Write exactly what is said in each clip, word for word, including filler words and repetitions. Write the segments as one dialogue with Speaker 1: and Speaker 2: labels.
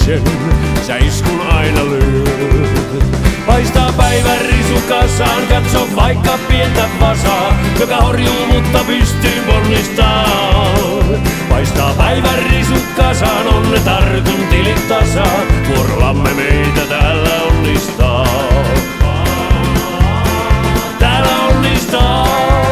Speaker 1: viimeisen säiskun aina lyöt. Paistaa päivän risukasaan, katso vaikka pientä vasaa, joka horjuu mutta pystyy ponnistaan. Paistaa päivän risukasaan, onnetartun tilit tasaan, vuorollamme meitä täällä onnistaa. Täällä onnistaa.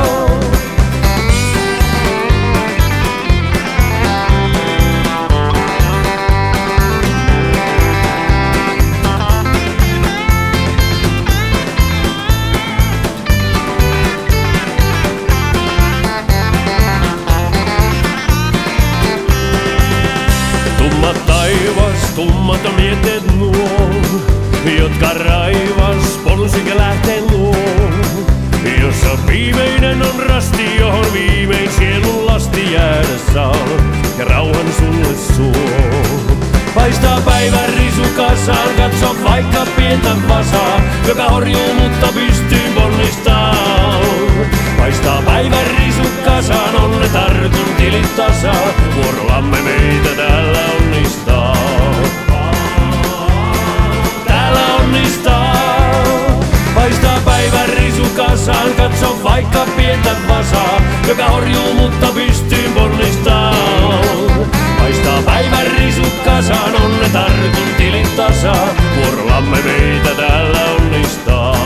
Speaker 1: Tummat taivas, tummat on mietet nuo, jotka raivas ponsikä lähteen luo. Jossa viimeinen on rasti, johon viimein sielun lasti jäädä saa, ja rauhan sulle suo. Paistaa päivän risukasaan, katso vaikka pientä vasaa, joka horjuu mutta pystyy ponnistaan. Paistaa päivän risukasaan, onnetartun tilit tasaan, vuorollamme meitä täällä onnistaa. Täällä onnistaa. Paistaa päivän risukasaan, katso vaikka pientä vasaa, joka horjuu mutta pystyy ponnistaan. Paistaa päivän risukasaan, onnetartun tilit tasaan, vuorollamme meitä täällä onnistaa.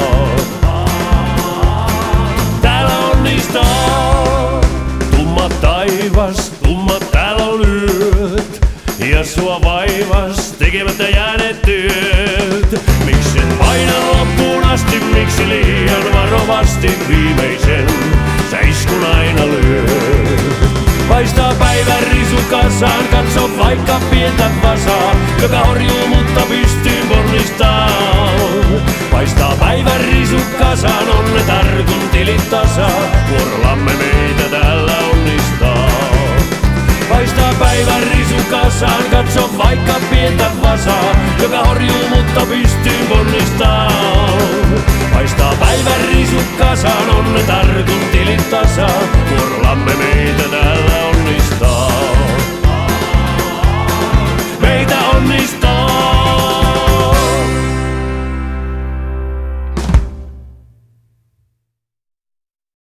Speaker 1: Täällä onnistaa. Tummat taivas, tummat täällä on yöt, ja sua vaivas tekemättä jääneet työt. Miksi et paina loppuun asti, miksi liian varovasti viimeisen säiskun aina lyöt? Paistaa päivän risukasaan, katso vaikka pientä vasaa, joka horjuu mutta pystyy ponnistaan. Paistaa päivän risukasaan, onnetartun tilit tasaan, vuorollamme meitä täällä onnistaa. Paistaa päivän risukasaan, katso vaikka pientä vasaa, joka horjuu mutta pystyy ponnistaan. Paistaa päivän risukasaan, onnetartun tilit tasaan, vuorollamme meitä täällä